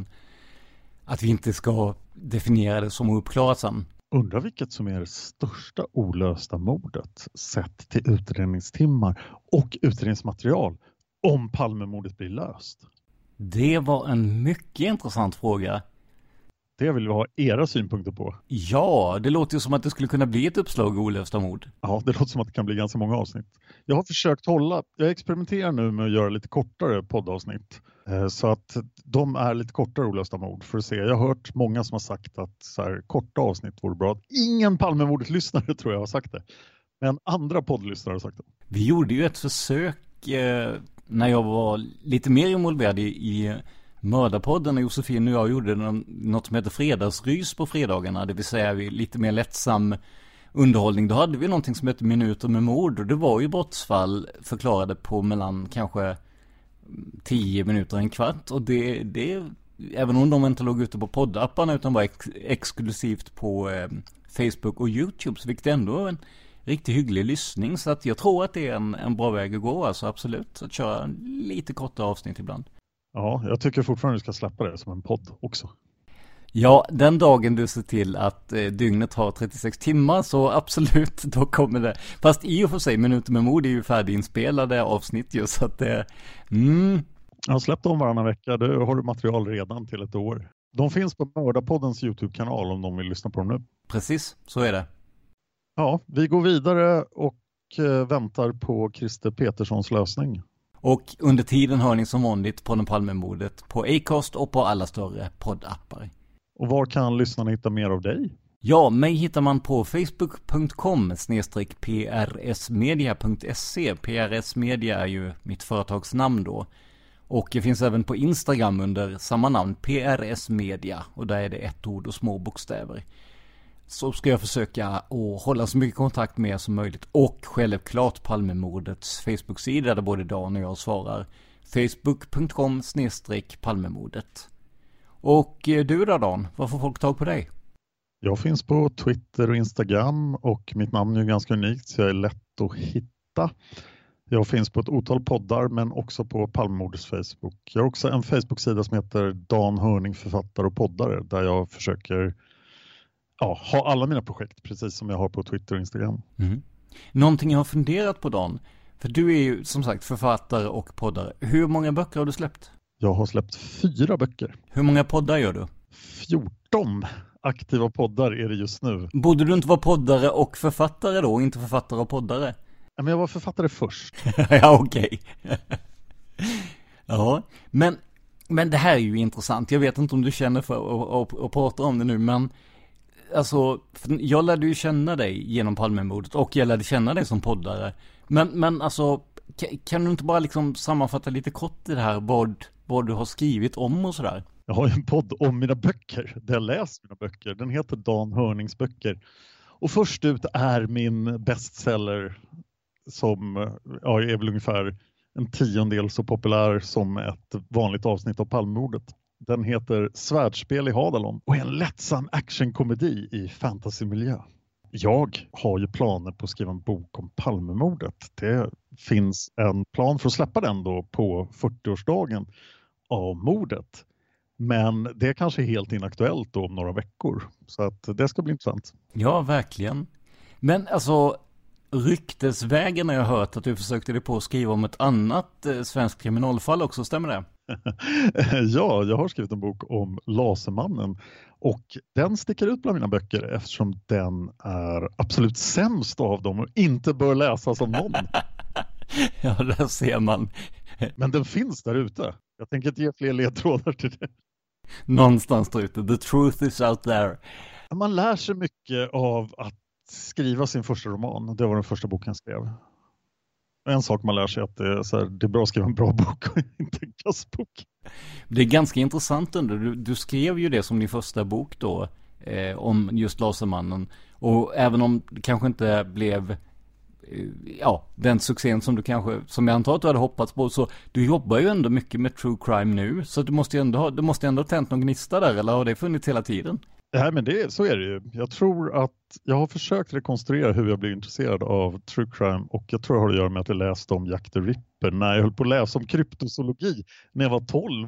att vi inte ska definiera det som uppklarat sen. Undrar vilket som är det största olösta mordet sett till utredningstimmar och utredningsmaterial om Palmemordet blir löst? Det var en mycket intressant fråga. Det vill vi ha era synpunkter på. Ja, det låter ju som att det skulle kunna bli ett uppslag olösta mord. Ja, det låter som att det kan bli ganska många avsnitt. Jag har försökt jag experimenterar nu med att göra lite kortare poddavsnitt. Så att de är lite kortare olösta mord för att se. Jag har hört många som har sagt att så här, korta avsnitt vore bra. Ingen Palmemordet-lyssnare tror jag har sagt det. Men andra poddlyssnare har sagt det. Vi gjorde ju ett försök när jag var lite mer involverad i Mördarpodden och Josefin och jag gjorde något som heter fredagsrys på fredagarna. Det vill säga lite mer lättsam underhållning. Då hade vi någonting som heter Minuter med mord. Och det var ju brottsfall förklarade på mellan kanske 10 minuter och en kvart. Och det även om de inte låg ute på poddapparna utan var exklusivt på Facebook och YouTube, så fick det ändå en riktigt hygglig lyssning. Så att jag tror att det är en bra väg att gå. Alltså absolut, att köra lite korta avsnitt ibland. Ja, jag tycker fortfarande du ska släppa det som en podd också. Ja, den dagen du ser till att dygnet har 36 timmar så absolut, då kommer det. Fast i och för sig, Minuter med mord är ju färdiginspelade avsnitt ju, så att det... Jag har släppt dem varannan vecka, då har du material redan till ett år. De finns på Mördarpoddens YouTube-kanal om de vill lyssna på dem nu. Precis, så är det. Ja, vi går vidare och väntar på Christer Peterssons lösning. Och under tiden hör ni som vanligt på Palmemordet på Acast och på alla större poddappar. Och var kan lyssnarna hitta mer av dig? Ja, mig hittar man på facebook.com/prsmedia.se. PRS Media är ju mitt företagsnamn då. Och det finns även på Instagram under samma namn, PRS Media. Och där är det ett ord och små bokstäver. Så ska jag försöka att hålla så mycket kontakt med er som möjligt. Och självklart Palmemordets Facebook-sida där både Dan och jag svarar. Facebook.com/Palmemordet. Och du då Dan, vad får folk tag på dig? Jag finns på Twitter och Instagram och mitt namn är ganska unikt så jag är lätt att hitta. Jag finns på ett otal poddar men också på Palmemordets Facebook. Jag har också en Facebook-sida som heter Dan Hörning författare och poddare där jag försöker ha alla mina projekt precis som jag har på Twitter och Instagram. Mm. Någonting jag har funderat på Dan, för du är ju som sagt författare och poddare. Hur många böcker har du släppt? Jag har släppt 4 böcker. Hur många poddar gör du? 14 aktiva poddar är det just nu. Borde du inte vara poddare och författare då, inte författare och poddare? Men jag var författare först. Ja, okej. Ja, men det här är ju intressant. Jag vet inte om du känner för att prata om det nu, men alltså, jag lärde ju känna dig genom Palmemordet och jag lärde känna dig som poddare. Men alltså, kan du inte bara liksom sammanfatta lite kort i det här vad du har skrivit om och sådär? Jag har ju en podd om mina böcker, där jag läser mina böcker. Den heter Dan Hörnings böcker. Och först ut är min bestseller som är väl ungefär en 10-del så populär som ett vanligt avsnitt av Palmemordet. Den heter Svärdspel i Hadalon och är en lättsam actionkomedi i fantasymiljö. Jag har ju planer på att skriva en bok om Palmemordet. Det finns en plan för att släppa den då på 40-årsdagen av mordet. Men det är kanske helt inaktuellt då om några veckor. Så att det ska bli intressant. Ja, verkligen. Men alltså, ryktesvägen har jag hört att du försökte dig på att skriva om ett annat svenskt kriminalfall också, stämmer det? Ja, jag har skrivit en bok om Lasermannen och den sticker ut bland mina böcker eftersom den är absolut sämst av dem och inte bör läsas av någon. Ja, där ser man. Men den finns där ute. Jag tänker inte ge fler ledtrådar till det. Någonstans där ute. The truth is out there. Man lär sig mycket av att skriva sin första roman. Det var den första boken jag skrev. En sak man lär sig att det är bra att skriva en bra bok och inte en kassbok. Det är ganska intressant ändå. Du skrev ju det som din första bok då om just Lasermannen. Och även om det kanske inte blev den succén som som jag antar att du hade hoppats på, så du jobbar ju ändå mycket med true crime nu, så du måste ändå ha tänt någon gnista där, eller har det funnits hela tiden? Nej, men så är det ju. Jag tror att jag har försökt rekonstruera hur jag blev intresserad av true crime och jag tror det har att göra med att jag läste om Jack the Ripper när jag höll på att läsa om kryptozoologi när jag var 12.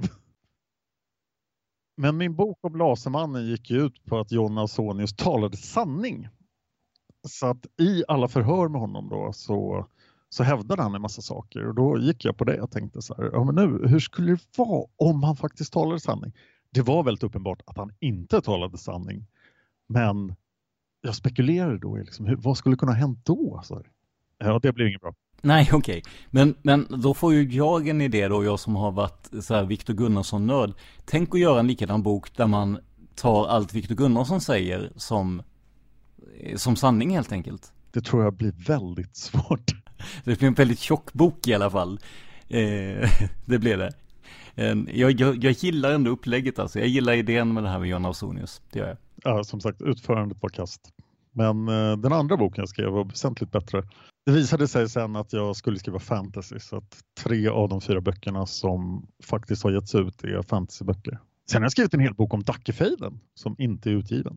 Men min bok om Lasermannen gick ut på att John Ausonius talade sanning. Så att i alla förhör med honom då så hävdade han en massa saker. Och då gick jag på det och tänkte så här, men nu, hur skulle det vara om han faktiskt talade sanning? Det var väldigt uppenbart att han inte talade sanning. Men jag spekulerade då i liksom, vad skulle kunna ha hänt då? Så, ja, det blev inget bra. Nej, okej. Men då får ju jag en idé då, jag som har varit så här Victor Gunnarsson-nörd. Tänk att göra en likadan bok där man tar allt Victor Gunnarsson säger som sanning helt enkelt. Det tror jag blir väldigt svårt. Det blir en väldigt tjock bok i alla fall. Det blir det. Jag gillar ändå upplägget alltså. Jag gillar idén med det här med John Ausonius. Det gör jag. Ja, som sagt, utförandet var kast. Men den andra boken jag skrev var väsentligt bättre. Det visade sig sen att jag skulle skriva fantasy. Så att 3 av de 4 böckerna som faktiskt har getts ut är fantasyböcker. Sen har jag skrivit en hel bok om Dackefejden som inte är utgiven.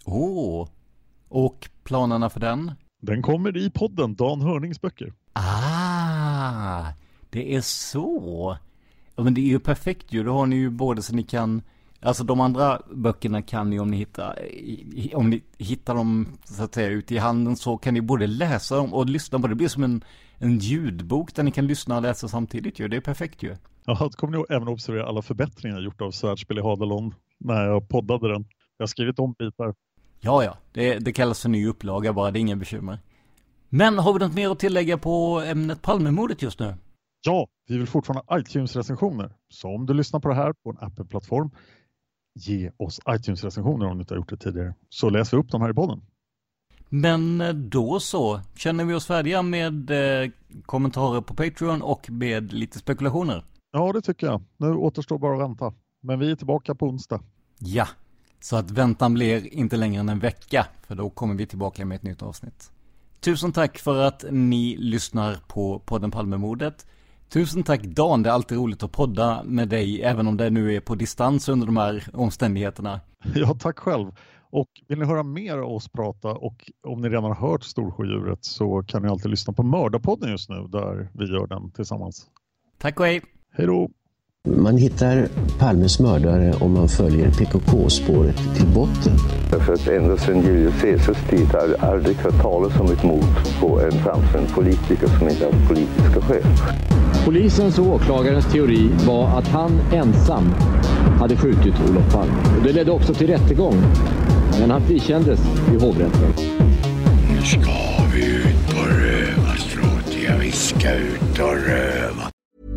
Och planerna för den? Den kommer i podden Dan Hörnings böcker. Det är så. Ja, men det är ju perfekt ju. Då har ni ju både så ni kan... Alltså de andra böckerna kan ni om ni hittar dem så att säga ute i handen, så kan ni både läsa dem och lyssna på det. Det blir som en ljudbok där ni kan lyssna och läsa samtidigt ju. Det är perfekt ju. Ja, då kommer ni även observera alla förbättringar gjort av Svärdspel i Hadelon när jag poddade den. Jag har skrivit om bitar. Ja. Det kallas för ny upplaga bara, det är ingen bekymmer. Men har vi något mer att tillägga på ämnet Palmemordet just nu? Ja, vi vill fortfarande iTunes-recensioner. Så om du lyssnar på det här på en Apple-plattform, ge oss iTunes-recensioner om du inte har gjort det tidigare. Så läser vi upp dem här i podden. Men då så, känner vi oss färdiga med kommentarer på Patreon och med lite spekulationer? Ja, det tycker jag. Nu återstår bara att vänta. Men vi är tillbaka på onsdag. Ja, så att väntan blir inte längre än en vecka, för då kommer vi tillbaka med ett nytt avsnitt. Tusen tack för att ni lyssnar på podden Palmemordet. Tusen tack Dan, det är alltid roligt att podda med dig, även om det nu är på distans under de här omständigheterna. Ja, tack själv. Och vill ni höra mer av oss prata, och om ni redan har hört Storsjödjuret, så kan ni alltid lyssna på Mördarpodden just nu, där vi gör den tillsammans. Tack och hej! Hej då! Man hittar Palmes mördare om man följer PKK-spåret till botten. Därför att ända sedan Julius Caesars tid har jag aldrig hört talas om ett mord på en framstående politiker som inte har politiska skäl. Polisens och åklagarens teori var att han ensam hade skjutit Olof Palme. Och det ledde också till rättegång. Men han frikändes i hovrätten. Nu ska vi ut på rövarstråt. Ja, vi ska ut och röva.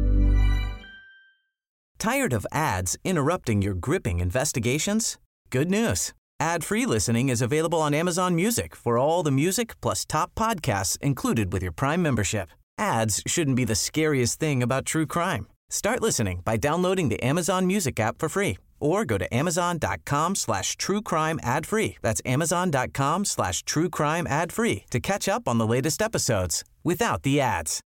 Tired of ads interrupting your gripping investigations? Good news. Ad-free listening is available on Amazon Music for all the music plus top podcasts included with your Prime membership. Ads shouldn't be the scariest thing about true crime. Start listening by downloading the Amazon Music app for free or go to amazon.com/truecrime ad-free. That's amazon.com/truecrime ad-free to catch up on the latest episodes without the ads.